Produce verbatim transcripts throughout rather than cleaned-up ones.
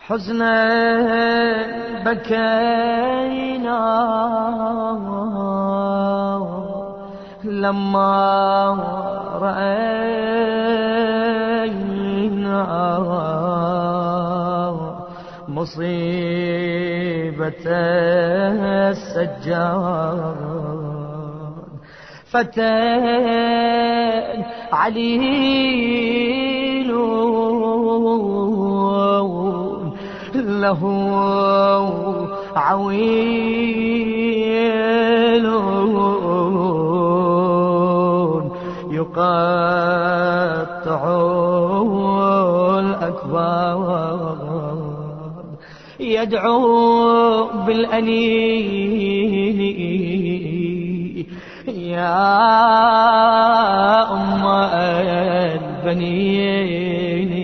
حزنا بكينا لما رأينا مصيبة السجاد فتى عليل له عويل يقطع الأكباد يدعو بالأنين يا أم البنين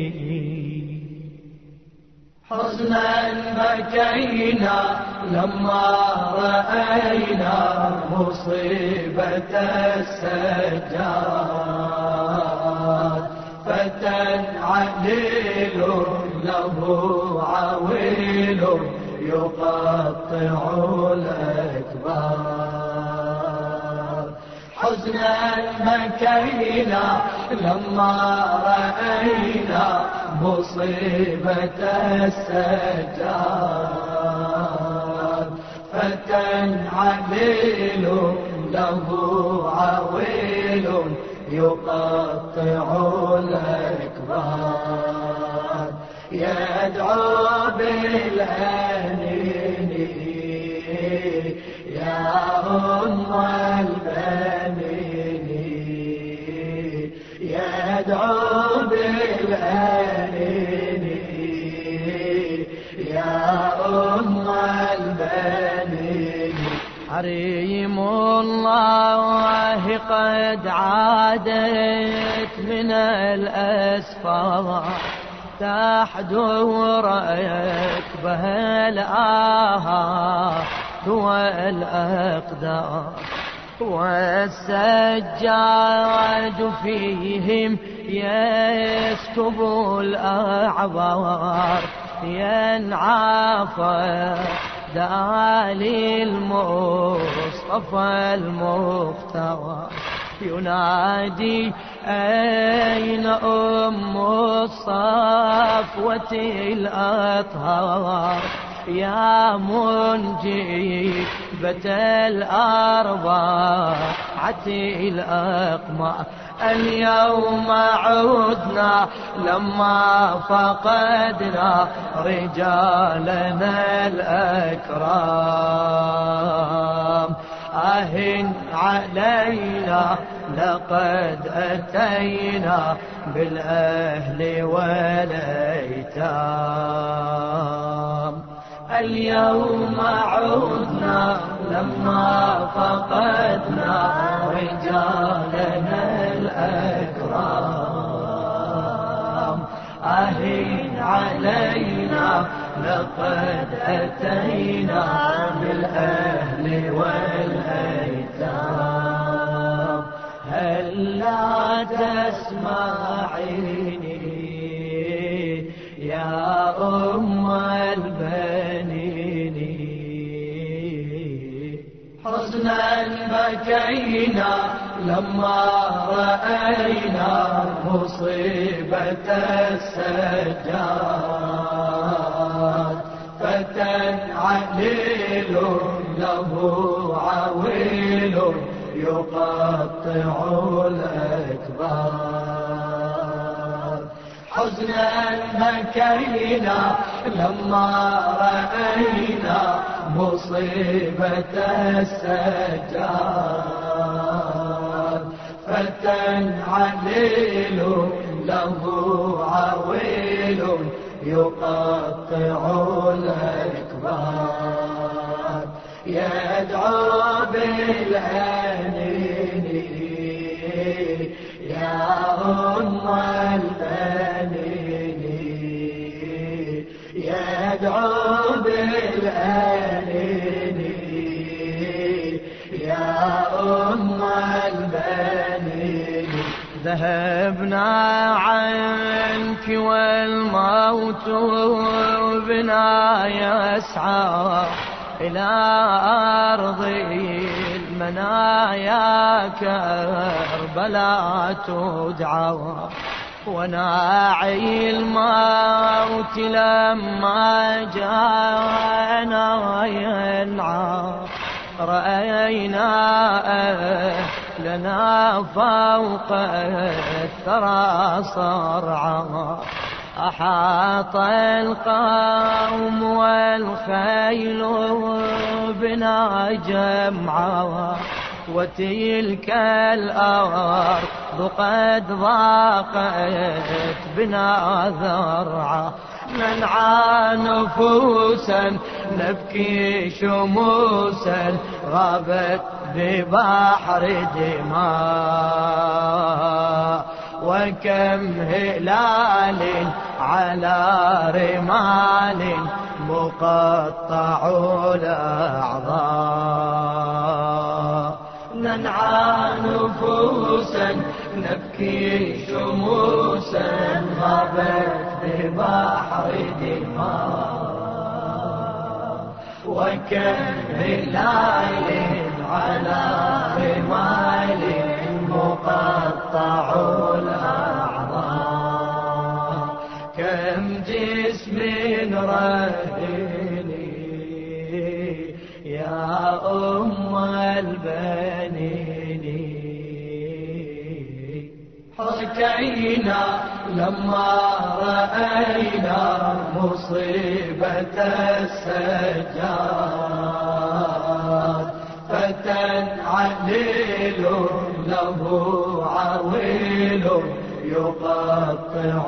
حزنا بكينا لما رأينا مصيبة السجاد فتى عليل له عويل يقطع الأكباد حزنا بكينا لما رأينا مصيبة السجاد فتى عليل له عويل يقطع الأكباد يدعو بالأنين يا أم البنين يدعو بالأنين يا أم البنين حريم الله قد عادت من الأسفار تحدو ركبها الآهات والأقدار والسجاد فيهم يسكب الأعبار ينعافى دالي المصطفى المختار ينادي أين أم الصفوة الأطهار يا منجبة الأربعة الأقمار اليوم عدنا لما فقدنا رجالنا الأكرام آه علينا لقد أتينا بالأهل والأيتام اليوم عدنا لما فقدنا رجالنا الأكرام آه علينا لقد أتينا بالأهل والأيتام هل لا تسمعيني يا أم البنين حزنا بكينا لما رأينا مصيبة السجاد فتى عليل له عويل يقطع الأكباد حزنا بكينا لما رأينا مصيبة السجاد فتى عليل له عويل يقطع الأكباد يدعو بالأنين يا أم البنين يدعو بالأنين يا أم البنين ذهبنا عنك والموت صوت بنا يسعى إلى أرض المنايا كربلاء تدعى، وناعي الموت لما جاءنا ينعى، رأينا أهلنا فوق الثرى صرعى، أحاط القوم والخيل بنا جمعا، وتلك الأرض قد ضاقت بنا ذرعا، ننعى نفوسا نبكي شموسا غابت ببحر دماء، وكم هلال على رمال مقطع الأعضاء، ننعى نفوسا نبكي شموسا غابت ببحر دماء، وكم هلال على رمال مقطع الأعضاء، كم جسم رهيني يا أم البنين، حكينا لما رأينا مصيبة السجاد، فتى عليل له عويل يقطع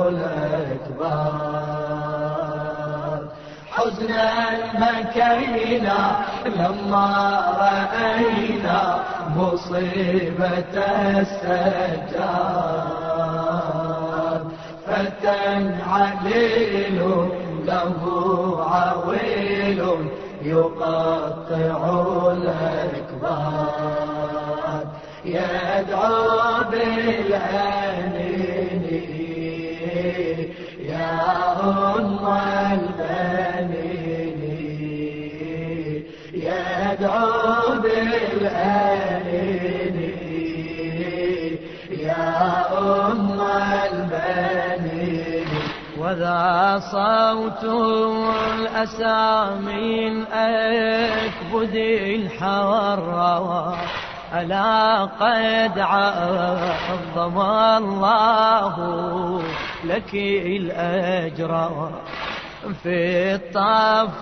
الأكباد، حزنا بكينا لما رأينا مصيبة السجاد، فتى عليل له عويل يقطع الأكباد، يدعو بالأنين يا أم البنين، يدعو بالأنين يا أم البنين، وذا صوت الأسى من أكبد الحرى، ألا قد عظم الله لك الأجر، في الطف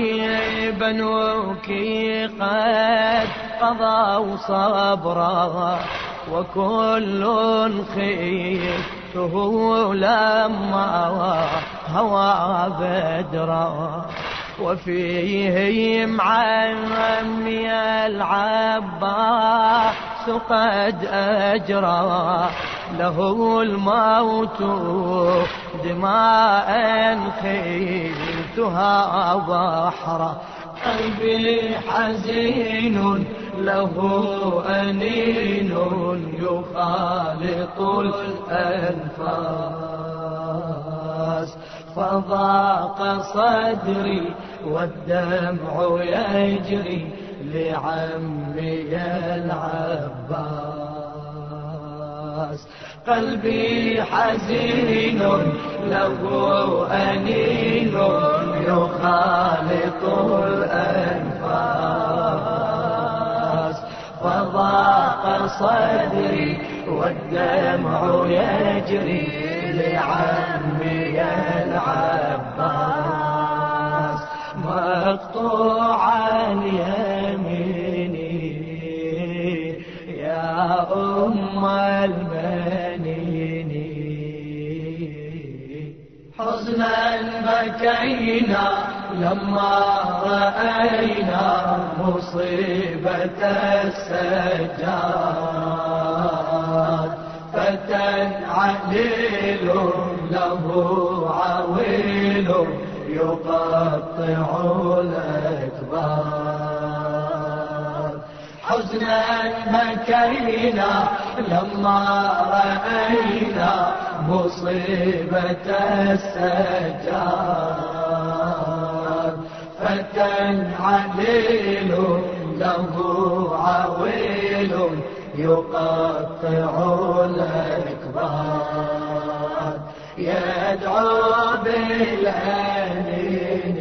بنوك قد قضوا صبرا، وكل خيفته لما هوى بدرا، وفيهم عمي العباس قد أجرى، له الموت دماء خيلتها بحرا، قلبي حزين له أنين يخالط الأنفاس، فضاق صدري والدمع يجري لعمي العباس، قلبي حزين له أنين يخالط الأنفاس، فضاق صدري والدمع يجري لعمي العباس، مقطوع اليمين يا أم البنين، حزنا بكينا لما رأينا مصيبة السجاد، فتى عليل له عويل يقطع الأكباد، حزنا بكينا لما رأينا مصيبة السجاد. فتى عليل له عويل يقطع الأكباد. يدعو بالأنين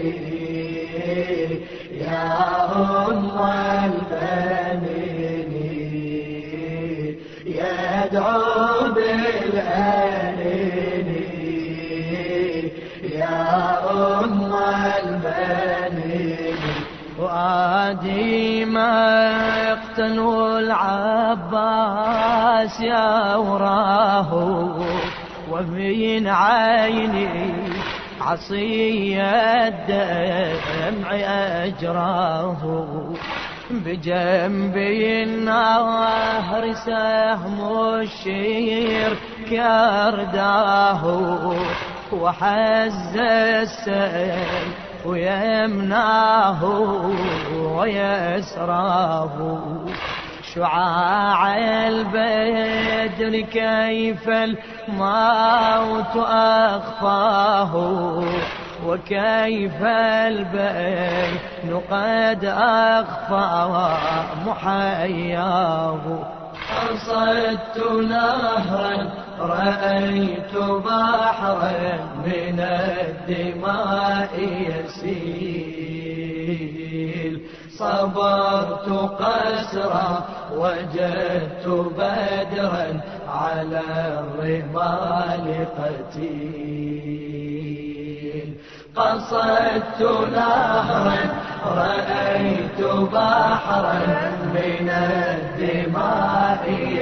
يا أم البنين، يدعو بالأنين يا أم البنين. وآدي مقتل العباس يوراه ومن عيني عصي الدمع أجراه. بجنبي النهر سهم الشير كرداه، وحز السيف ويمناه ويسراه. شعاع البدر كيف الموت أخفاه، وكيف البين قد أخفى محياه. قصدت نهرا رأيت بحرا من الدماء يسيل. صبرت قسرا وجدت بدرا على الرمال قتيل. قصدت نهرا رأيت بحرا من الدماء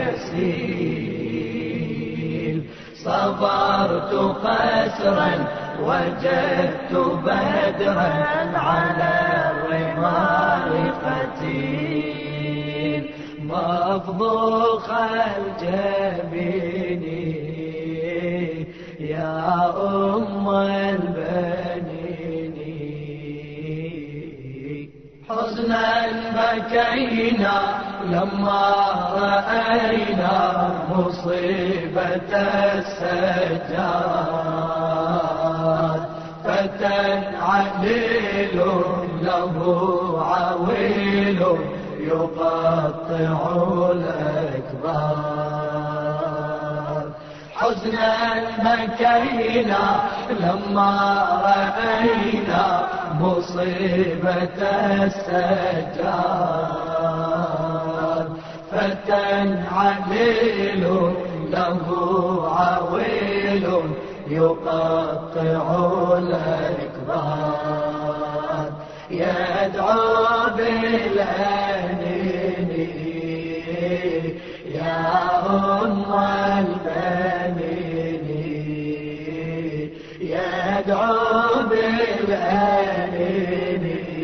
يسيل. صبرت قسرا وجدت بدرا على الرمال قتيل. مفضوخ الجبين يا أم البنين. حزنا بكينا لما رأينا مصيبة السجاد. فتى عليل له عويل يقطع الأكباد. حزنا بكينا لما رأينا مصيبة السجاد. فتى عليل له عويل يقطع الأكباد. يدعو بالأنين يا أم البنين، يدعو بالأنين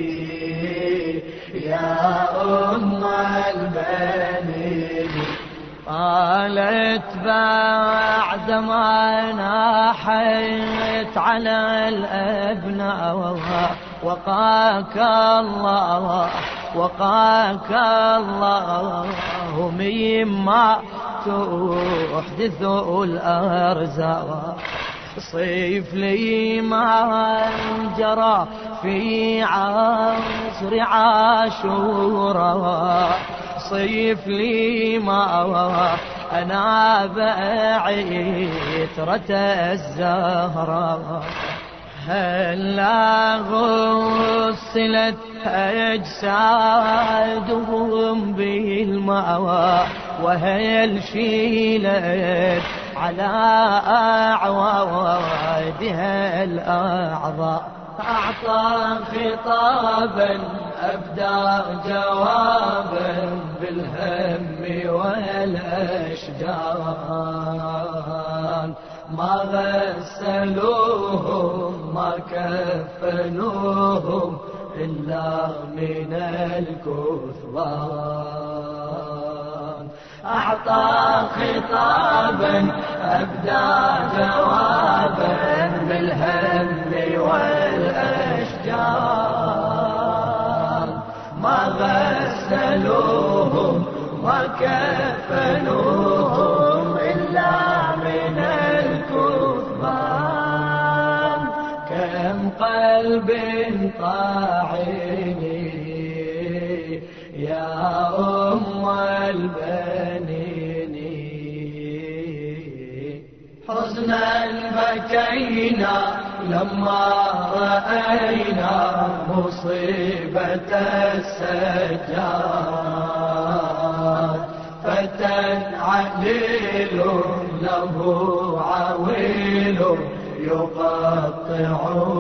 يا أم البنين. قالت بعدما ناحيت على الأبناء وقاك الله وقاك الله مما تحدث الأرزاق. صيف لي ما جرى في عصر عاشوراء. صيف لي ما أنا بعترة الزهراء. هلا غسلت أجسادهم بالماء، وهل شيلت على أعوادها الأعضاء. أعطى خطابا أبدى جوابا بالهم والأشجان. ما غسلوهم ما كفنوهم إلا من الكثبان. أعطى خطابا أبدى جوابا بالهم والأشجان. ما غسلوهم وكفنوهم إلا من الكثبان. كم قلب طاعني يا أم البنين حزنا بكينا لما رأينا مصيبة السجاد فتى عليل له عويل يقطع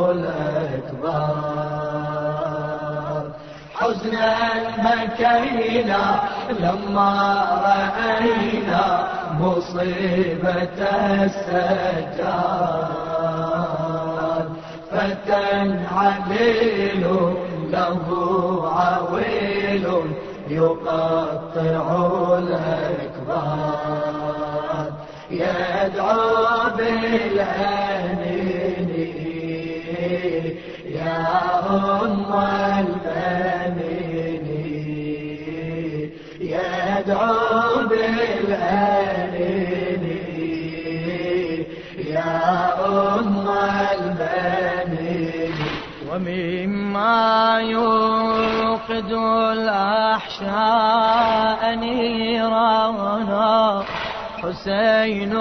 الأكبار حزنا بكينا لما رأينا مصيبة السجاد فتى عليل له عويل يقطع الأكبار يدعو بالأنين يا أم البنين يدعو بالأنين يا أم البنين ومما يوقد الأحشاء نيرانا حسين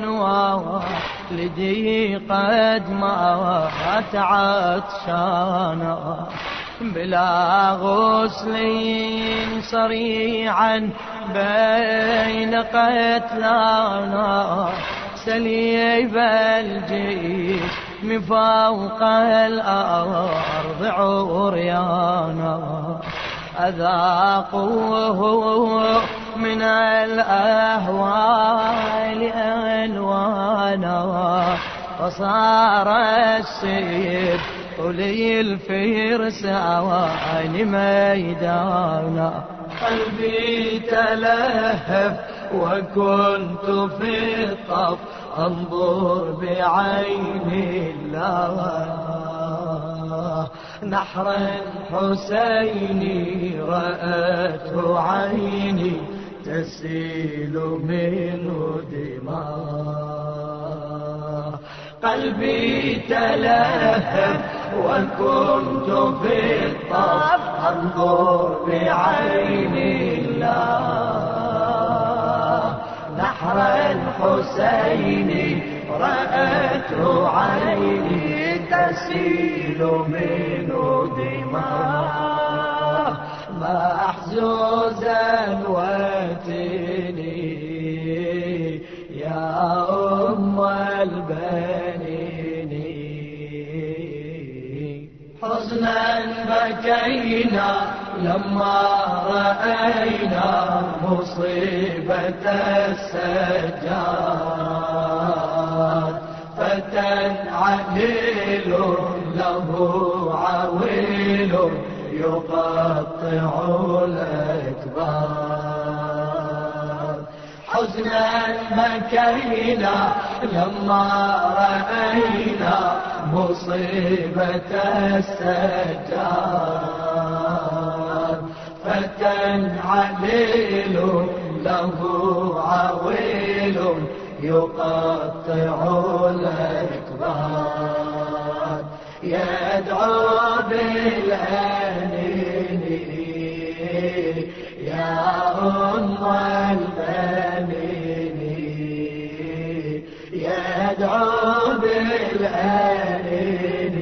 ووالدي قد مات عطشانا بلا غسل صريعا بين قتلانا سليب الجيش من فوق الأرض عريانا أذاقوه من الأهوال ألوانا فصار السيد ولي الفرسان ميدانا قلبي تلهف وكنت في الطف انظر بعين الله نحر حسيني رأته عيني تسيل منه دماء قلبي تلهف وكنت في الطف انظر بعين الله نحر الحسين رأته عيني تسيل منه دماء محزوزا واتني يا أم البنين حزنا بكينا لما رأينا مصيبة السجاد فتى عليل له عويل يقطع الأكبار حزنا بكينا لما رأينا مصيبة السجاد فتى عليل له عويل يقطع الأكبار يدعو بالأنين يا أم البنين يدعو بالأنين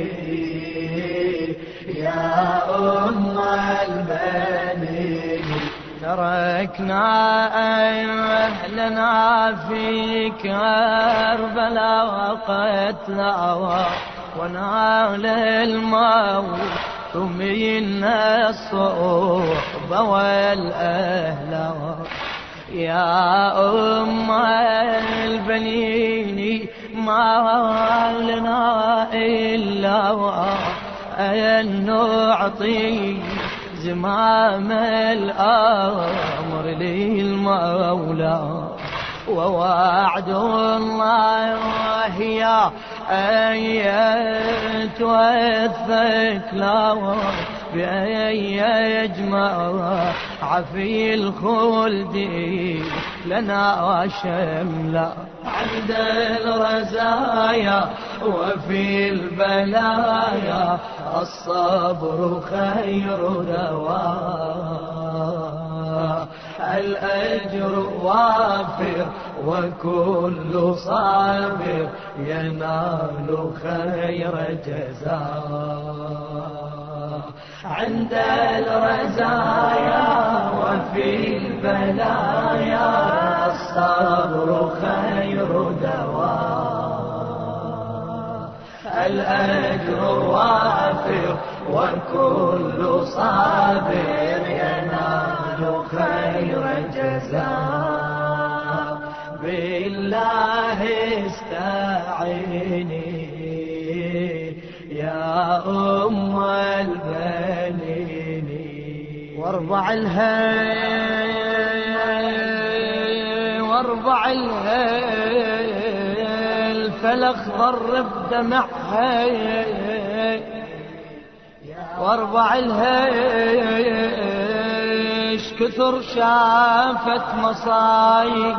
يا أم البنين تركنا أهلنا في كربلاء وقتلى ونال الموت منا الصحبة والأهل يا أم البنين ما لنا إلا أن نعطي زمام الأمر للمولى ووعد الله يا أيتها الثكلى بأن يجمع في الخلد لنا شملا عند الرزايا وفي البلايا الصبر خير دواء الأجر وافر وكل صابر ينال خير جزاء عند الرزايا وفي البلايا الصبر خير دواء الأجر وافر وكل صابر ينال خير جزاء بالله استعيني يا أم البنين وارضع الهي وارضع الهي الفالاخضر بدمعها وارضع الهيش كثر شافت مصايب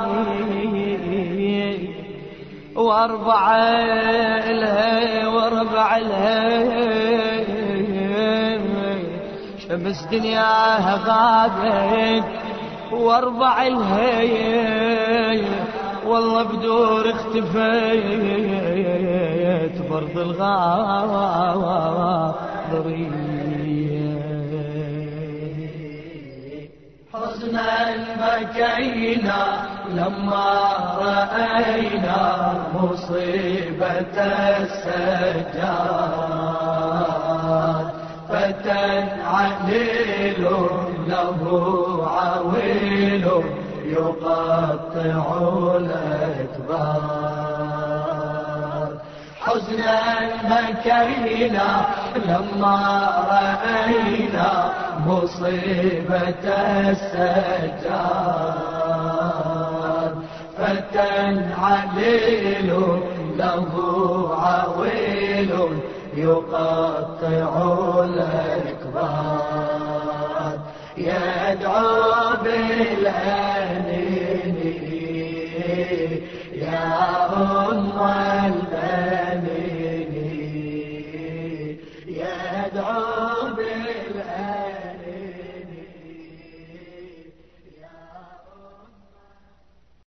وارضع الهي وارضع الهي شمس دنياها غابت وارضع الهي والله بدور اختفيت برض الغاضرية حزنا بكينا لما رأينا مصيبة السجاد فتى عليل له عويل يقطع الأكبار حزنا بكينا لما رأينا مصيبة السجاد فتى عليل له عويل يقطع الأكبار يدعو بالأنين يا أم البنين يدعو